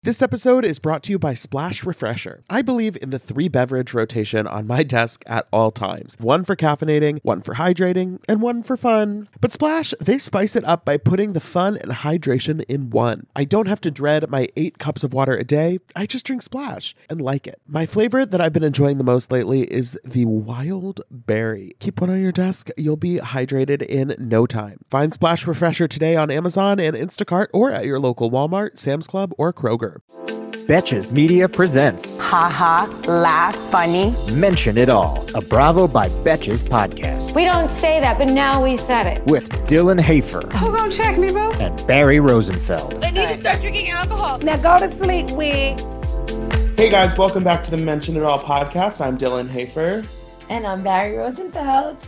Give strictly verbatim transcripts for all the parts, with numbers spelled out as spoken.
This episode is brought to you by Splash Refresher. I believe in the three beverage rotation on my desk at all times. One for caffeinating, one for hydrating, and one for fun. But Splash, they spice it up by putting the fun and hydration in one. I don't have to dread my eight cups of water a day. I just drink Splash and like it. My flavor that I've been enjoying the most lately is the Wild Berry. Keep one on your desk. You'll be hydrated in no time. Find Splash Refresher today on Amazon and Instacart or at your local Walmart, Sam's Club, or Kroger. Betches Media presents Ha ha, laugh, funny. Mention It All, a Bravo by Betches podcast. We don't say that, but now we said it. With Dylan Hafer. Who gonna check me, boo? And Barry Rosenfeld. I need to start drinking alcohol. Now go to sleep, wig. Hey guys, welcome back to the Mention It All podcast. I'm Dylan Hafer. And I'm Barry Rosenfeld.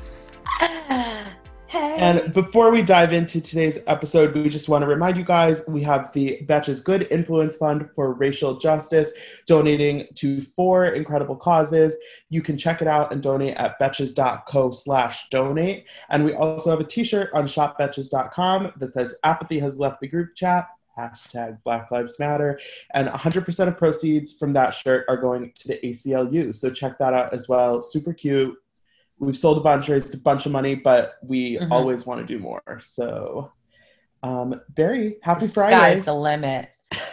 Hey. And before we dive into today's episode, we just want to remind you guys, we have the Betches Good Influence Fund for Racial Justice donating to four incredible causes. You can check it out and donate at betches.co slash donate. And we also have a t-shirt on shop betches dot com that says apathy has left the group chat, hashtag Black Lives Matter. And one hundred percent of proceeds from that shirt are going to the A C L U. So check that out as well. Super cute. We've sold a bunch, raised a bunch of money, but we mm-hmm. always want to do more. So, um, Barry, happy the Friday. Sky's the limit.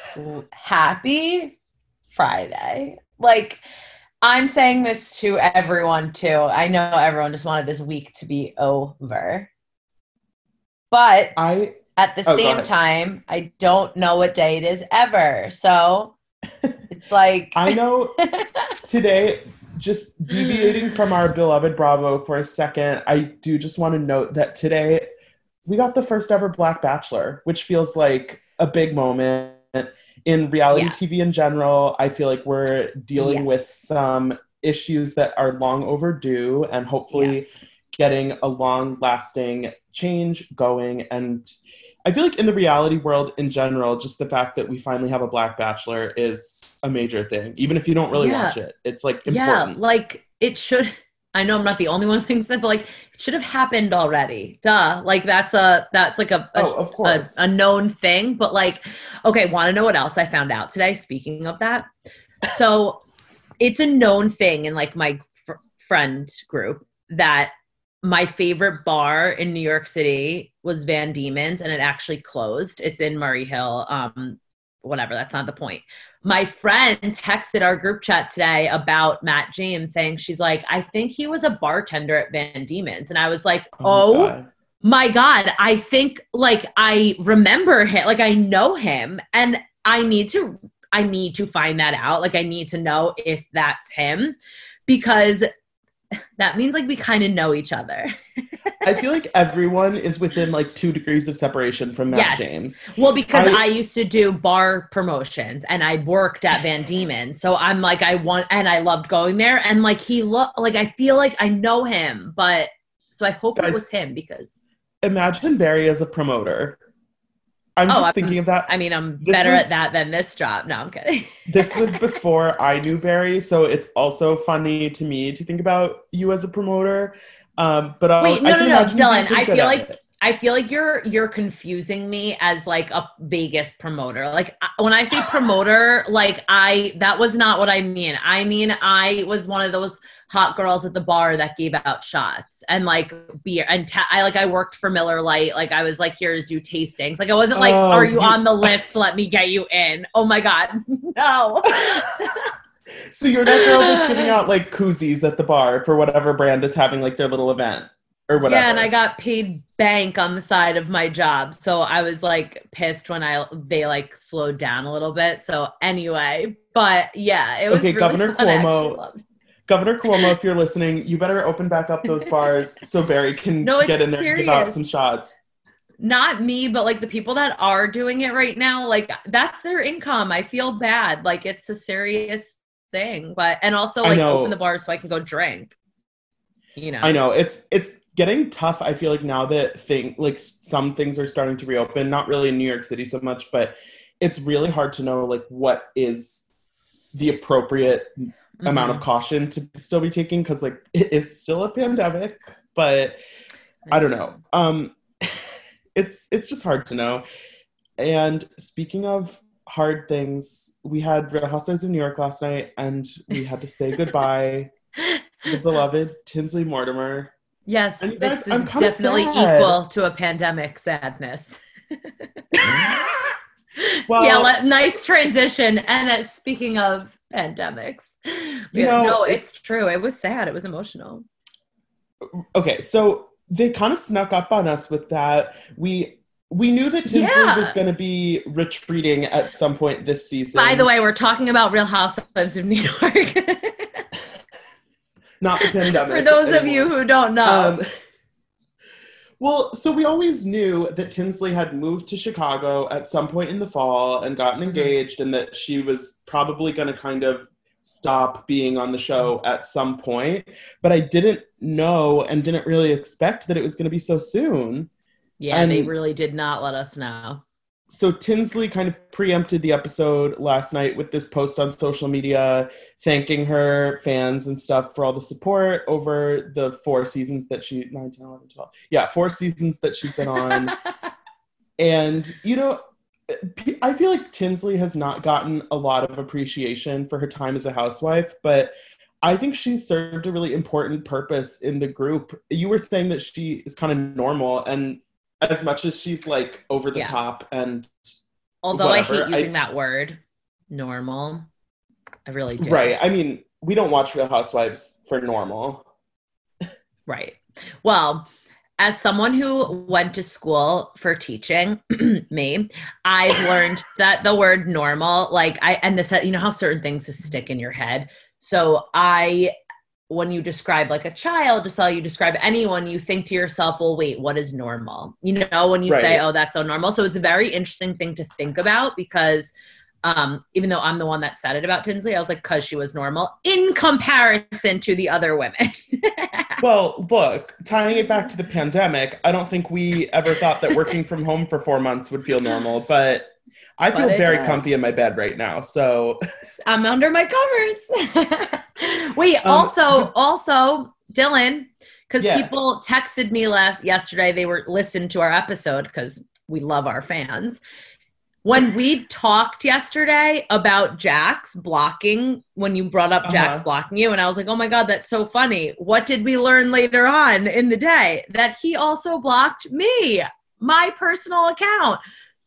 Happy Friday. Like, I'm saying this to everyone, too. I know everyone just wanted this week to be over. But I, at the oh, same time, I don't know what day it is ever. So, it's like... I know today... Just deviating from our beloved Bravo for a second, I do just want to note that today we got the first ever Black Bachelor, which feels like a big moment in reality yeah. T V in general. I feel like we're dealing yes. with some issues that are long overdue and hopefully yes. getting a long-lasting change going. And I feel like in the reality world in general, just the fact that we finally have a Black Bachelor is a major thing. Even if you don't really yeah. watch it, it's like important. Yeah, like it should, I know I'm not the only one who thinks that, but like it should have happened already. Duh. Like that's a, that's like a, a, oh, of course. a, a known thing. But like, okay, want to know what else I found out today? Speaking of that. So it's a known thing in like my fr- friend group that my favorite bar in New York City was Van Diemen's, and it actually closed. It's in Murray Hill. Um, whatever, that's not the point. My friend texted our group chat today about Matt James saying, she's like, I think he was a bartender at Van Diemen's. And I was like, oh, oh my God, I think like I remember him, like I know him, and I need to, I need to find that out. Like I need to know if that's him, because that means like we kind of know each other. I feel like everyone is within like two degrees of separation from Matt yes. James. Well, because I, I used to do bar promotions and I worked at Van Diemen's. So I'm like, I want, and I loved going there. And like, he looked like, I feel like I know him, but so I hope guys, it was him because. Imagine Barry as a promoter. I'm oh, just I'm, thinking of that. I mean, I'm this better was, at that than this job. No, I'm kidding. This was before I knew Barry, so it's also funny to me to think about you as a promoter. Um, but I'll, wait, no, I no, can no, Dylan. I feel like it. I feel like you're you're confusing me as like a Vegas promoter. Like when I say promoter, like I that was not what I mean. I mean I was one of those hot girls at the bar that gave out shots and like beer and ta- I like I worked for Miller Lite. Like I was like here to do tastings. Like I wasn't like, oh, are you, you on the list? Let me get you in. Oh my God, no. So you're that girl that's giving out like koozies at the bar for whatever brand is having like their little event or whatever. Yeah, and I got paid bank on the side of my job. So I was like pissed when I they like slowed down a little bit. So anyway, but yeah, it was okay, really Governor fun. Cuomo. Governor Cuomo, if you're listening, you better open back up those bars so Barry can no, get in there serious. and give out some shots. Not me, but like the people that are doing it right now, like that's their income. I feel bad. Like it's a serious thing, but and also like open the bar so I can go drink. You know, I know it's it's getting tough. I feel like now that thing like some things are starting to reopen, not really in New York City so much, but it's really hard to know like what is the appropriate mm-hmm. amount of caution to still be taking because like it is still a pandemic, but I don't know. Um, it's it's just hard to know. And speaking of hard things. We had Real Housewives of New York last night, and we had to say goodbye to the beloved Tinsley Mortimer. Yes, and this guys, is definitely sad. Equal to a pandemic sadness. Well, yeah, let, nice transition. And uh, speaking of pandemics, you know, no, it's it, true. It was sad. It was emotional. Okay, so they kind of snuck up on us with that. We we knew that Tinsley yeah. was going to be retreating at some point this season. By the way, we're talking about Real Housewives of New York. Not the pandemic. For those anymore. of you who don't know. Um, Well, so we always knew that Tinsley had moved to Chicago at some point in the fall and gotten engaged, mm-hmm. and that she was probably going to kind of stop being on the show at some point. But I didn't know and didn't really expect that it was going to be so soon. Yeah, and they really did not let us know. So Tinsley kind of preempted the episode last night with this post on social media, thanking her fans and stuff for all the support over the four seasons that she, nine, ten, eleven, twelve. Yeah, four seasons that she's been on. And, you know, I feel like Tinsley has not gotten a lot of appreciation for her time as a housewife, but I think she's served a really important purpose in the group. You were saying that she is kind of normal, and as much as she's like over the yeah. top and although whatever, I hate using I, that word, normal, I really do. Right. I mean, we don't watch Real Housewives for normal. Right. Well, as someone who went to school for teaching, me, I've learned that the word normal, like I, and this, you know how certain things just stick in your head. So I, when you describe like a child, just how you describe anyone, you think to yourself, well, wait, what is normal? You know, when you right. say, oh, that's so normal. So it's a very interesting thing to think about because um, even though I'm the one that said it about Tinsley, I was like, cause she was normal in comparison to the other women. Well, look, tying it back to the pandemic, I don't think we ever thought that working from home for four months would feel normal, but I feel very does. comfy in my bed right now, so I'm under my covers. Wait, um, also, also, Dylan, because yeah. people texted me last yesterday. They were listening to our episode because we love our fans. When we talked yesterday about Jax blocking, when you brought up uh-huh. Jax blocking you, and I was like, oh my God, that's so funny. What did we learn later on in the day? That he also blocked me, my personal account.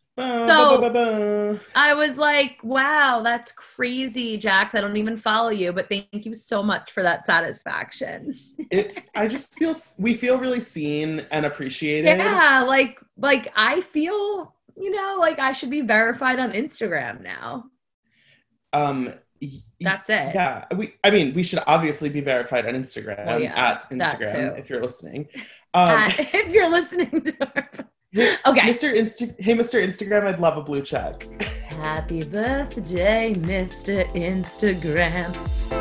So I was like, wow, that's crazy, Jax. I don't even follow you, but thank you so much for that satisfaction. it, I just feel, we feel really seen and appreciated. Yeah, like, like I feel, you know, like I should be verified on Instagram now. Um, That's it. Yeah, we. I mean, we should obviously be verified on Instagram, well, yeah, at Instagram, if you're listening. Um, at, if you're listening to our okay. Mister Insta- hey, Mister Instagram, I'd love a blue check. Happy birthday, Mister Instagram.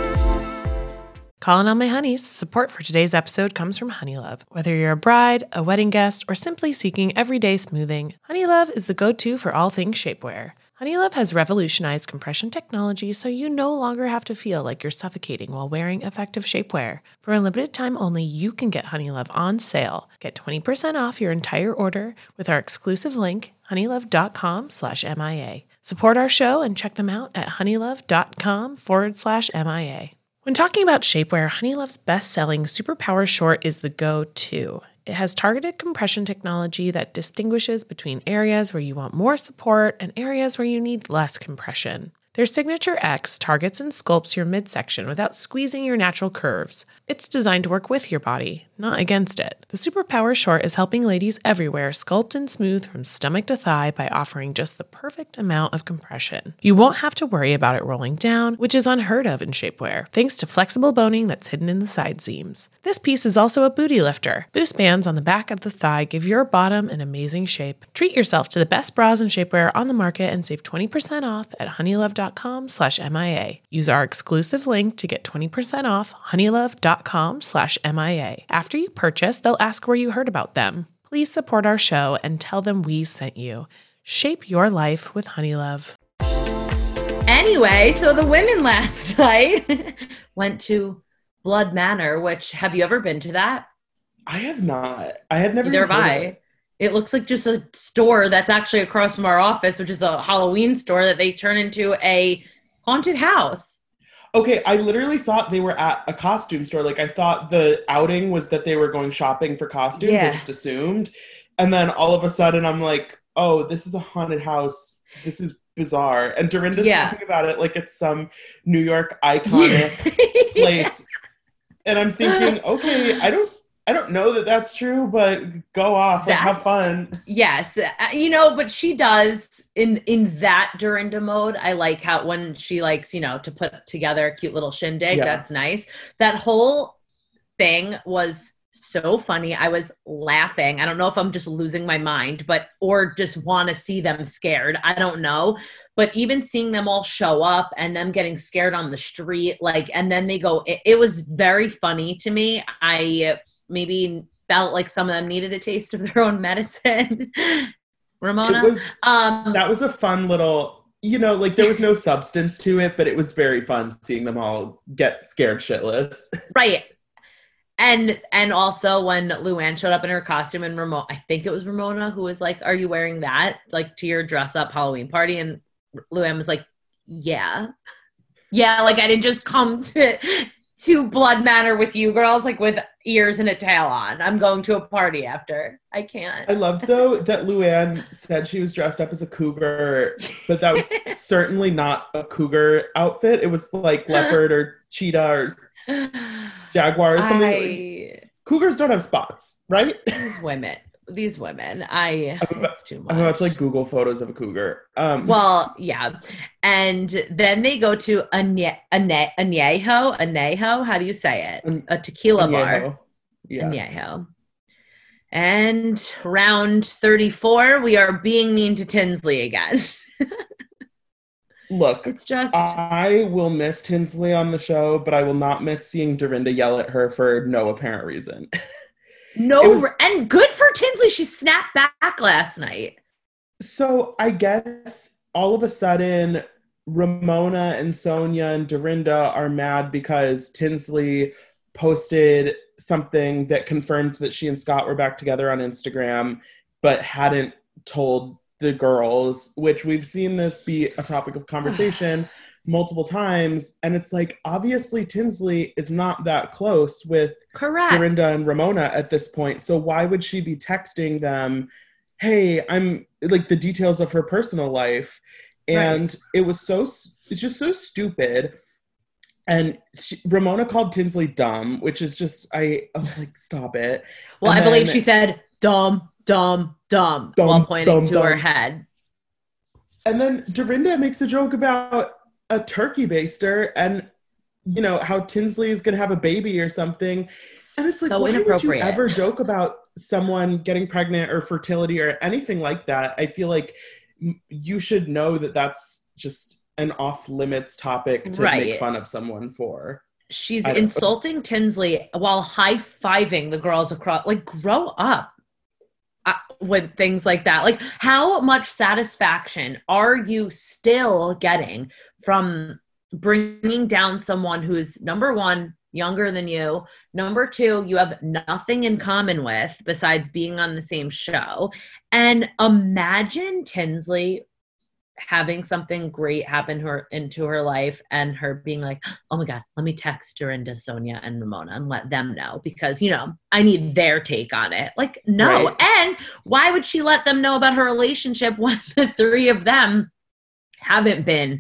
Calling all my honeys. Support for today's episode comes from Honeylove. Whether you're a bride, a wedding guest, or simply seeking everyday smoothing, Honeylove is the go-to for all things shapewear. Honeylove has revolutionized compression technology so you no longer have to feel like you're suffocating while wearing effective shapewear. For a limited time only, you can get Honeylove on sale. Get twenty percent off your entire order with our exclusive link, honeylove.com slash MIA. Support our show and check them out at honeylove.com forward slash MIA. When talking about shapewear, Honeylove's best-selling Superpower Short is the go-to. It has targeted compression technology that distinguishes between areas where you want more support and areas where you need less compression. Their Signature X targets and sculpts your midsection without squeezing your natural curves. It's designed to work with your body, not against it. The Superpower Short is helping ladies everywhere sculpt and smooth from stomach to thigh by offering just the perfect amount of compression. You won't have to worry about it rolling down, which is unheard of in shapewear, thanks to flexible boning that's hidden in the side seams. This piece is also a booty lifter. Boost bands on the back of the thigh give your bottom an amazing shape. Treat yourself to the best bras and shapewear on the market and save twenty percent off at honeylove.com slash MIA. Use our exclusive link to get twenty percent off honeylove.com slash MIA. After you purchase, they'll ask where you heard about them. Please support our show and tell them we sent you. Shape your life with Honeylove. Anyway, so the women last night went to Blood Manor, which, have you ever been to that? I have not. I had never. Neither have I. It looks like just a store that's actually across from our office, which is a Halloween store that they turn into a haunted house. Okay, I literally thought they were at a costume store. Like, I thought the outing was that they were going shopping for costumes. Yeah. I just assumed. And then all of a sudden, I'm like, oh, this is a haunted house. This is bizarre. And Dorinda's Yeah. talking about it like it's some New York iconic place. And I'm thinking, okay, I don't I don't know that that's true, but go off, like, That- have fun. Yes, uh, you know, but she does in in that Dorinda mode. I like how when she likes, you know, to put together a cute little shindig. Yeah. That's nice. That whole thing was so funny. I was laughing. I don't know if I'm just losing my mind, but or just want to see them scared. I don't know. But even seeing them all show up and them getting scared on the street, like, and then they go, it, it was very funny to me. I maybe felt like some of them needed a taste of their own medicine. Ramona. It was um, that was a fun little, you know, like there was no substance to it, but it was very fun seeing them all get scared shitless. right. And and also when Luann showed up in her costume and Ramona, I think it was Ramona who was like, are you wearing that like to your dress up Halloween party? And Luann was like, yeah. Yeah, like I didn't just come to to Blood Manor with you girls, like with ears and a tail on. I'm going to a party after. I can't. I loved, though, that Luann said she was dressed up as a cougar, but that was certainly not a cougar outfit. It was like leopard or cheetah or jaguar or something. I, Cougars don't have spots, right? these women, these women, I, I'm about, it's too much. I'm about to like Google photos of a cougar. Um, Well, yeah. And then they go to Ane- Ane- Añejo, Añejo, how do you say it? An- A tequila Añejo. bar. Yeah. Añejo. And round thirty-four, we are being mean to Tinsley again. Look, It's just, I will miss Tinsley on the show, but I will not miss seeing Dorinda yell at her for no apparent reason. no, it was- and good for Tinsley. She snapped back last night. So I guess all of a sudden, Ramona and Sonia and Dorinda are mad because Tinsley posted something that confirmed that she and Scott were back together on Instagram, but hadn't told the girls, which we've seen this be a topic of conversation multiple times. And it's like, obviously Tinsley is not that close with Correct. Dorinda and Ramona at this point. So why would she be texting them, hey, I'm like the details of her personal life? And right. it was so, it's just so stupid. And she, Ramona called Tinsley dumb, which is just, I, oh, like, stop it. Well, and I then, believe she said dumb, dumb, dumb, dumb while pointing dumb, to dumb. her head. And then Dorinda makes a joke about a turkey baster and, you know, how Tinsley is going to have a baby or something. And it's like, So why would you inappropriate. ever joke about someone getting pregnant or fertility or anything like that? I feel like m- you should know that that's just an off-limits topic to Right. make fun of someone for. She's I don't- insulting Tinsley while high-fiving the girls across. Like, grow up uh, with things like that. Like, how much satisfaction are you still getting from bringing down someone who's, number one, younger than you, number two, you have nothing in common with besides being on the same show? And imagine Tinsley having something great happen to her into her life and her being like, oh my God, let me text Dorinda, Sonia, and Ramona and let them know because, you know, I need their take on it. Like, no. Right. And why would she let them know about her relationship when the three of them haven't been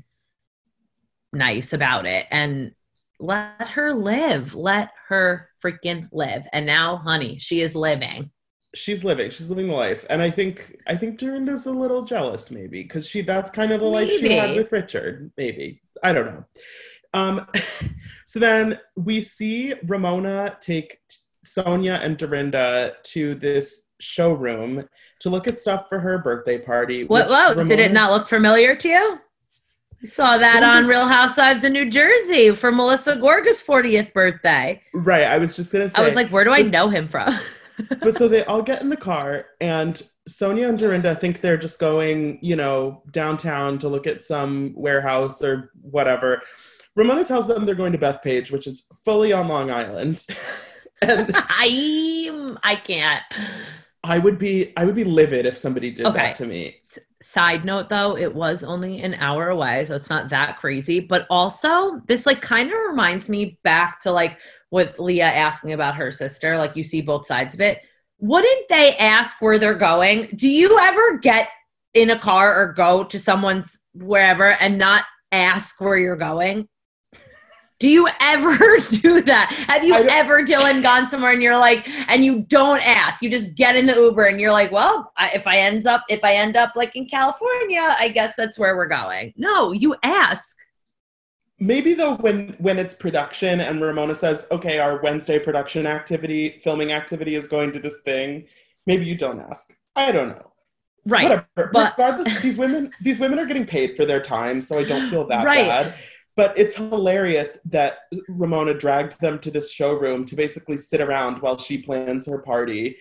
nice about it? And let her live. Let her freaking live. And now, honey, she is living. She's living. She's living the life. And I think I think Dorinda's a little jealous, maybe, because she that's kind of the life she had Maybe. with Richard. Maybe. I don't know. Um, so then we see Ramona take Sonia and Dorinda to this showroom to look at stuff for her birthday party. What? which Whoa, did it Ramona- not look familiar to you? I saw that What is on it? Real Housewives of New Jersey for Melissa Gorga's fortieth birthday. Right. I was just gonna say. I was like, where do I But- know him from? But so they all get in the car, and Sonia and Dorinda think they're just going, you know, downtown to look at some warehouse or whatever. Ramona tells them they're going to Bethpage, which is fully on Long Island. And I I can't. I would be I would be livid if somebody did Okay. that to me. S- Side note though, it was only an hour away, so it's not that crazy. But also, this like kind of reminds me back to like with Leah asking about her sister. Like you see both sides of it. Wouldn't they ask where they're going? Do you ever get in a car or go to someone's wherever and not ask where you're going? Do you ever do that? Have you ever, Dylan, gone somewhere and you're like, and you don't ask, you just get in the Uber and you're like, well, I, if I ends up, if I end up like in California, I guess that's where we're going. No, you ask. Maybe though, when when it's production and Ramona says, okay, our Wednesday production activity, filming activity is going to this thing, maybe you don't ask. I don't know. Right. Whatever. But regardless, these women, these women are getting paid for their time, so I don't feel that right. bad. But it's hilarious that Ramona dragged them to this showroom to basically sit around while she plans her party.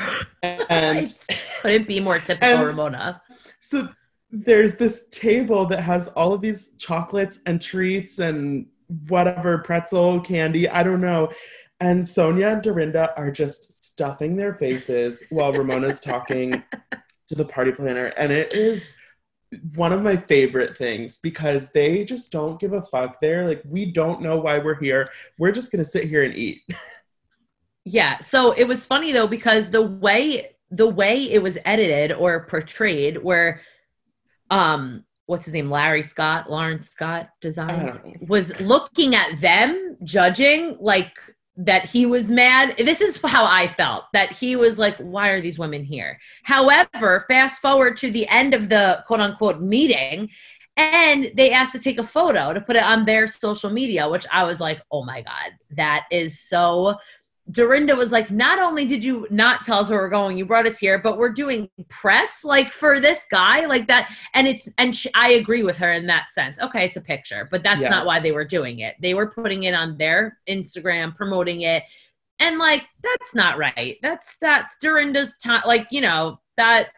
And couldn't be more typical and Ramona. So there's this table that has all of these chocolates and treats and whatever, pretzel, candy, I don't know. And Sonia and Dorinda are just stuffing their faces while Ramona's talking to the party planner. And it is one of my favorite things because they just don't give a fuck. They're like, we don't know why we're here. We're just going to sit here and eat. Yeah. So it was funny though, because the way, the way it was edited or portrayed where, um, what's his name? Larry Scott, Lawrence Scott Designs was looking at them judging like that he was mad. This is how I felt, that he was like, why are these women here? However, fast forward to the end of the quote unquote meeting and they asked to take a photo to put it on their social media, which I was like, oh my God, that is so. Dorinda was like, not only did you not tell us where we're going, you brought us here, but we're doing press like for this guy like that. And it's, and she, I agree with her in that sense. Okay. It's a picture, but that's yeah. not why they were doing it. They were putting it on their Instagram, promoting it. And like, that's not right. That's, that's Dorinda's time. Like, you know, that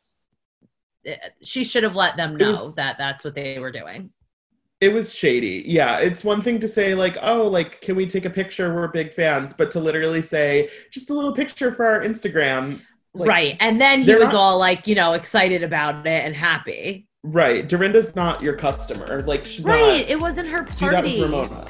she should have let them know was, that that's what they were doing. It was shady. Yeah. It's one thing to say like, oh, like, can we take a picture? We're big fans. But to literally say just a little picture for our Instagram. Like, right. And then he was not, all like, you know, excited about it and happy. Right. Dorinda's not your customer. Like she's right. not. Right. It wasn't her party. Do that with Ramona.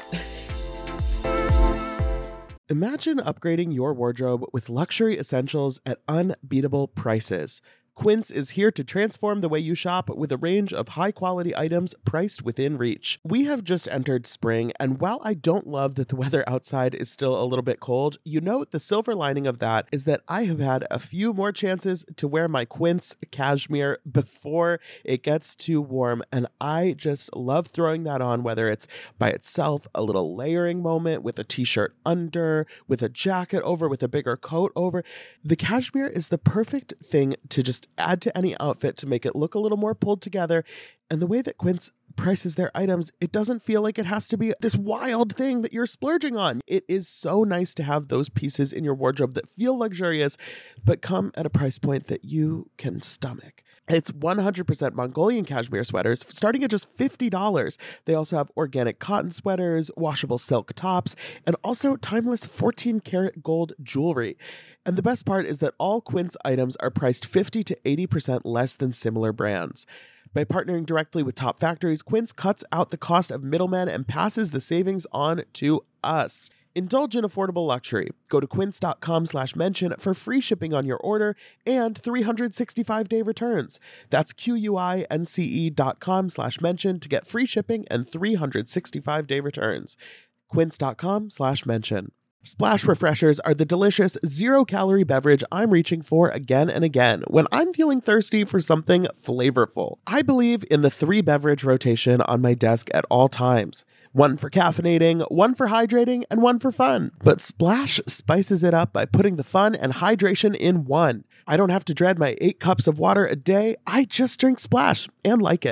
Imagine upgrading your wardrobe with luxury essentials at unbeatable prices. Quince is here to transform the way you shop with a range of high-quality items priced within reach. We have just entered spring, and while I don't love that the weather outside is still a little bit cold, you know the silver lining of that is that I have had a few more chances to wear my Quince cashmere before it gets too warm, and I just love throwing that on, whether it's by itself, a little layering moment with a t-shirt under, with a jacket over, with a bigger coat over. The cashmere is the perfect thing to just add to any outfit to make it look a little more pulled together. And the way that Quince prices their items, it doesn't feel like it has to be this wild thing that you're splurging on. It is so nice to have those pieces in your wardrobe that feel luxurious, but come at a price point that you can stomach. It's one hundred percent Mongolian cashmere sweaters starting at just fifty dollars. They also have organic cotton sweaters, washable silk tops, and also timeless fourteen karat gold jewelry. And the best part is that all Quince items are priced fifty to eighty percent less than similar brands. By partnering directly with top factories, Quince cuts out the cost of middlemen and passes the savings on to us. Indulge in affordable luxury. Go to quince.com slash mention for free shipping on your order and three hundred sixty-five day returns. That's Q-U-I-N-C-E dot com slash mention to get free shipping and three hundred sixty-five day returns. Quince.com slash mention. Splash Refreshers are the delicious zero-calorie beverage I'm reaching for again and again when I'm feeling thirsty for something flavorful. I believe in the three-beverage rotation on my desk at all times. One for caffeinating, one for hydrating, and one for fun. But Splash spices it up by putting the fun and hydration in one. I don't have to dread my eight cups of water a day. I just drink Splash and like it.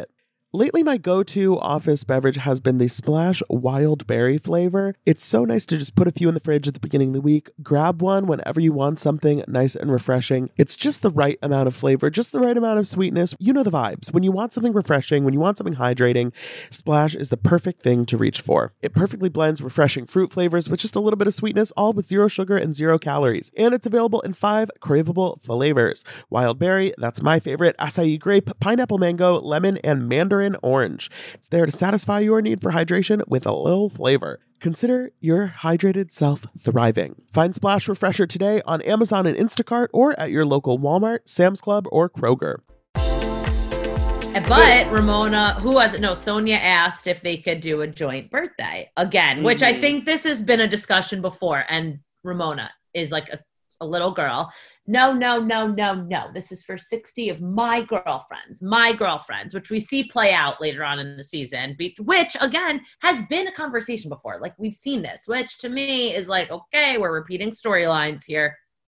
Lately, my go-to office beverage has been the Splash Wild Berry flavor. It's so nice to just put a few in the fridge at the beginning of the week, grab one whenever you want something nice and refreshing. It's just the right amount of flavor, just the right amount of sweetness. You know the vibes. When you want something refreshing, when you want something hydrating, Splash is the perfect thing to reach for. It perfectly blends refreshing fruit flavors with just a little bit of sweetness, all with zero sugar and zero calories. And it's available in five craveable flavors. Wild berry, that's my favorite, acai grape, pineapple mango, lemon, and mandarin orange. It's there to satisfy your need for hydration with a little flavor. Consider your hydrated self thriving. Find Splash Refresher today on Amazon and Instacart or at your local Walmart, Sam's Club, or Kroger. But Ramona, who was it? No, Sonia asked if they could do a joint birthday again, mm-hmm. which I think this has been a discussion before. And Ramona is like a, a little girl. No, no, no, no, no. This is for sixty of my girlfriends, my girlfriends, which we see play out later on in the season, which, again, has been a conversation before. Like, we've seen this, which to me is like, okay, we're repeating storylines here.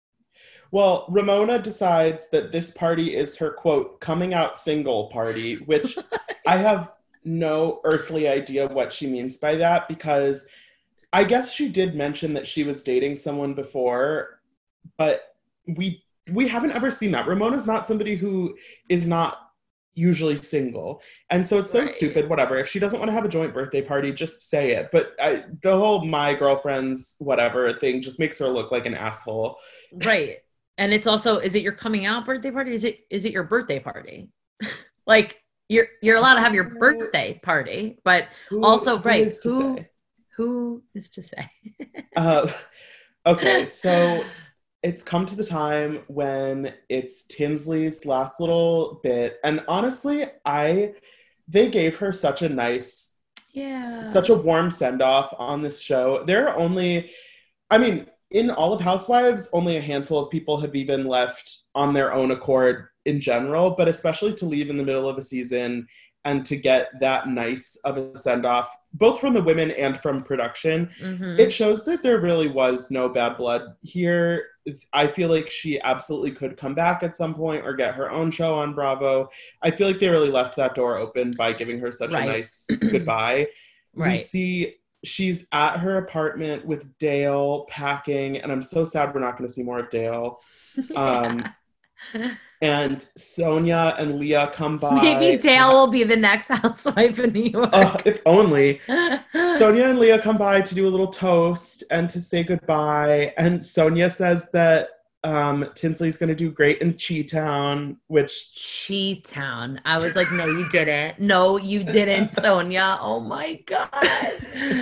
Well, Ramona decides that this party is her, quote, coming out single party, which I have no earthly idea what she means by that, because I guess she did mention that she was dating someone before, but we we haven't ever seen that. Ramona's not somebody who is not usually single. And so it's so right. stupid, whatever. If she doesn't want to have a joint birthday party, just say it. But I, the whole my girlfriend's whatever thing just makes her look like an asshole. Right. And it's also, is it your coming out birthday party? Is it is it your birthday party? Like, you're you're allowed to have your birthday party, but who, also, who right, is to who, say? who is to say? uh, okay, so it's come to the time when it's Tinsley's last little bit. And honestly, I they gave her such a nice, yeah, such a warm send-off on this show. There are only, I mean, in all of Housewives, only a handful of people have even left on their own accord in general, but especially to leave in the middle of a season and to get that nice of a send-off, both from the women and from production, mm-hmm. it shows that there really was no bad blood here. I feel like she absolutely could come back at some point or get her own show on Bravo. I feel like they really left that door open by giving her such right. a nice goodbye. Right. We see she's at her apartment with Dale packing, and I'm so sad we're not going to see more of Dale. Um, yeah. And Sonia and Leah come by. Maybe Dale will be the next housewife in New York. Uh, if only. Sonia and Leah come by to do a little toast and to say goodbye. And Sonia says that um, Tinsley's going to do great in Chi-Town, which... Chi-Town. I was like, no, you didn't. No, you didn't, Sonia. Oh, my God.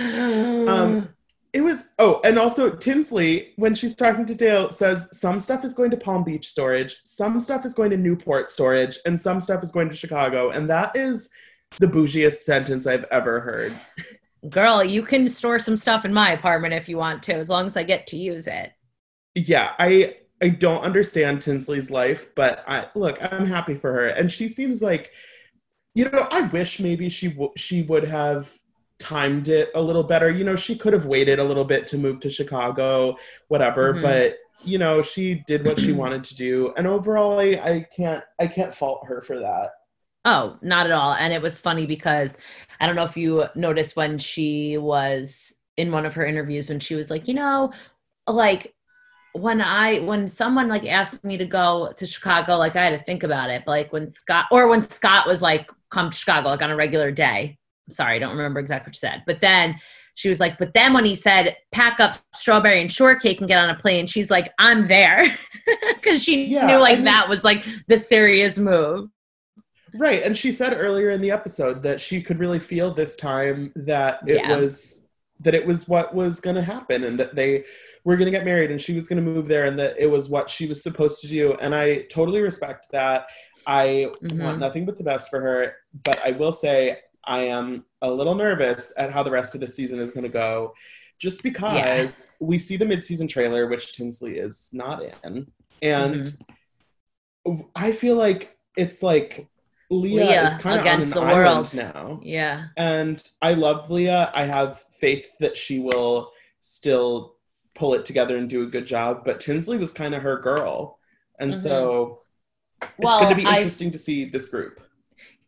um, it was... Oh, and also Tinsley, when she's talking to Dale, says some stuff is going to Palm Beach storage, some stuff is going to Newport storage, and some stuff is going to Chicago. And that is the bougiest sentence I've ever heard. Girl, you can store some stuff in my apartment if you want to, as long as I get to use it. Yeah, I... I don't understand Tinsley's life, but I look, I'm happy for her. And she seems like, you know, I wish maybe she w- she would have timed it a little better. You know, she could have waited a little bit to move to Chicago, whatever. Mm-hmm. But, you know, she did what she wanted to do. And overall, I, I can't I can't fault her for that. Oh, not at all. And it was funny because I don't know if you noticed when she was in one of her interviews when she was like, you know, like, when I, when someone like asked me to go to Chicago, like I had to think about it. But like when Scott, or when Scott was like, come to Chicago, like on a regular day. Sorry, I don't remember exactly what she said. But then she was like, but then when he said, pack up strawberry and shortcake and get on a plane, she's like, I'm there. Cause she yeah, knew like I mean, that was like the serious move. Right. And she said earlier in the episode that she could really feel this time that it yeah. was, that it was what was going to happen and that they were going to get married and she was going to move there and that it was what she was supposed to do. And I totally respect that. I mm-hmm. want nothing but the best for her. But I will say I am a little nervous at how the rest of the season is going to go just because yeah. we see the mid-season trailer, which Tinsley is not in. And mm-hmm. I feel like it's like Leah, Leah is kind of on an the island world. Now. Yeah. And I love Leah. I have faith that she will still pull it together and do a good job. But Tinsley was kind of her girl. And mm-hmm. so it's well, going to be interesting I, to see this group.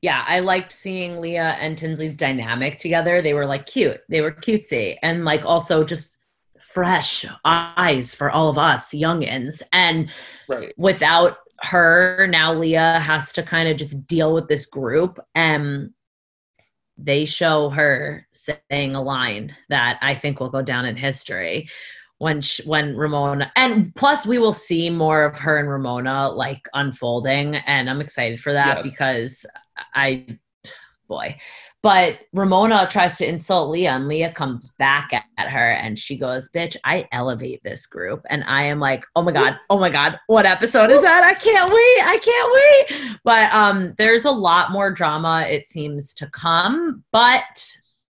yeah, I liked seeing Leah and Tinsley's dynamic together. They were like cute. They were cutesy and like also just fresh eyes for all of us youngins. And right. without her, now Leah has to kind of just deal with this group. And they show her saying a line that I think will go down in history when she, when Ramona, and plus we will see more of her and Ramona like unfolding, and I'm excited for that yes. because I, boy, but Ramona tries to insult Leah and Leah comes back at, at her and she goes, bitch, I elevate this group. And I am like, oh my God, oh my God, what episode is that? I can't wait. I can't wait. But um, there's a lot more drama, it seems, to come. But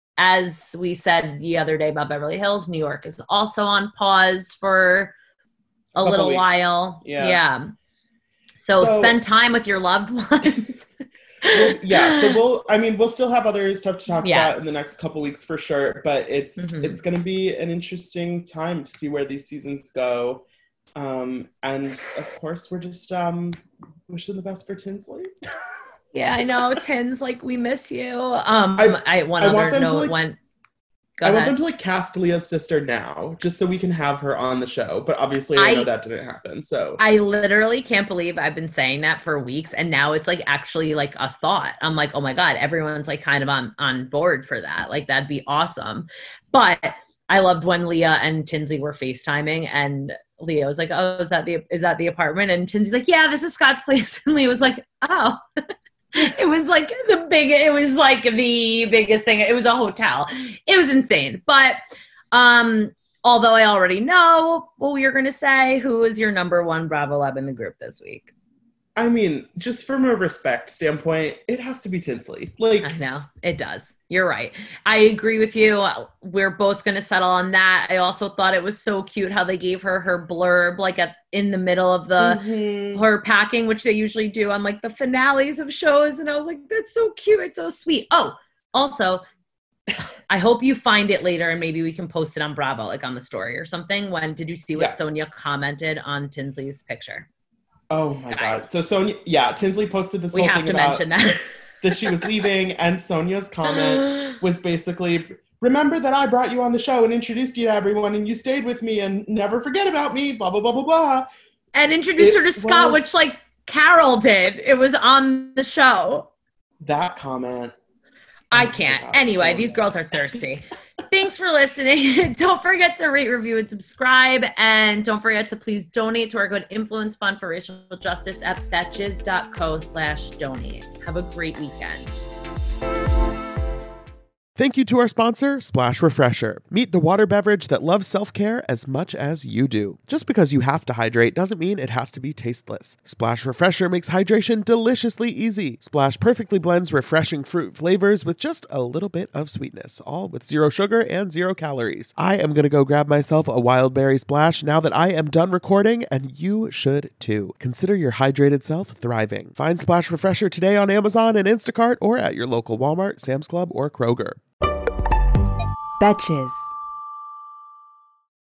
as we said the other day about Beverly Hills, New York is also on pause for a Couple little weeks. while. Yeah. yeah. So, so spend time with your loved ones. Well, yeah, so we'll, I mean, we'll still have other stuff to talk yes. about in the next couple weeks for sure, but it's mm-hmm. it's going to be an interesting time to see where these seasons go. Um, and of course, we're just um, wishing the best for Tinsley. Yeah, I know. Tins, like, we miss you. Um, I, I one I other want them note to, like, went. Go I ahead. want them to like cast Leah's sister now, just so we can have her on the show. But obviously, I, I know that didn't happen. So I literally can't believe I've been saying that for weeks, and now it's like actually like a thought. I'm like, oh my God, everyone's like kind of on on board for that. Like that'd be awesome. But I loved when Leah and Tinsley were FaceTiming, and Leah was like, oh, is that the is that the apartment? And Tinsley's like, yeah, this is Scott's place. And Leah was like, oh. It was like the big, it was like the biggest thing. It was a hotel. It was insane. But um, although I already know what we are going to say, who is your number one Bravo Lab in the group this week? I mean, just from a respect standpoint, it has to be Tinsley. Like, I know it does. You're right. I agree with you. We're both going to settle on that. I also thought it was so cute how they gave her her blurb, like at in the middle of the mm-hmm. her packing, which they usually do on like the finales of shows. And I was like, that's so cute. It's so sweet. Oh, also, I hope you find it later and maybe we can post it on Bravo, like on the story or something. When did you see what yeah. Sonia commented on Tinsley's picture? Oh my Guys. God. So Sonia, yeah, Tinsley posted this we whole have thing to about mention that. that she was leaving, and Sonia's comment was basically, remember that I brought you on the show and introduced you to everyone and you stayed with me and never forget about me, blah, blah, blah, blah, blah. And introduced it her to Scott, was, which like Carol did. It was on the show. That comment. I can't. God, anyway, Sonia. These girls are thirsty. Thanks for listening. Don't forget to rate, review, and subscribe. And don't forget to please donate to our Good Influence Fund for Racial Justice at betches.co slash donate. Have a great weekend. Thank you to our sponsor, Splash Refresher. Meet the water beverage that loves self-care as much as you do. Just because you have to hydrate doesn't mean it has to be tasteless. Splash Refresher makes hydration deliciously easy. Splash perfectly blends refreshing fruit flavors with just a little bit of sweetness, all with zero sugar and zero calories. I am going to go grab myself a wild berry splash now that I am done recording, and you should too. Consider your hydrated self thriving. Find Splash Refresher today on Amazon and Instacart or at your local Walmart, Sam's Club, or Kroger. Betches.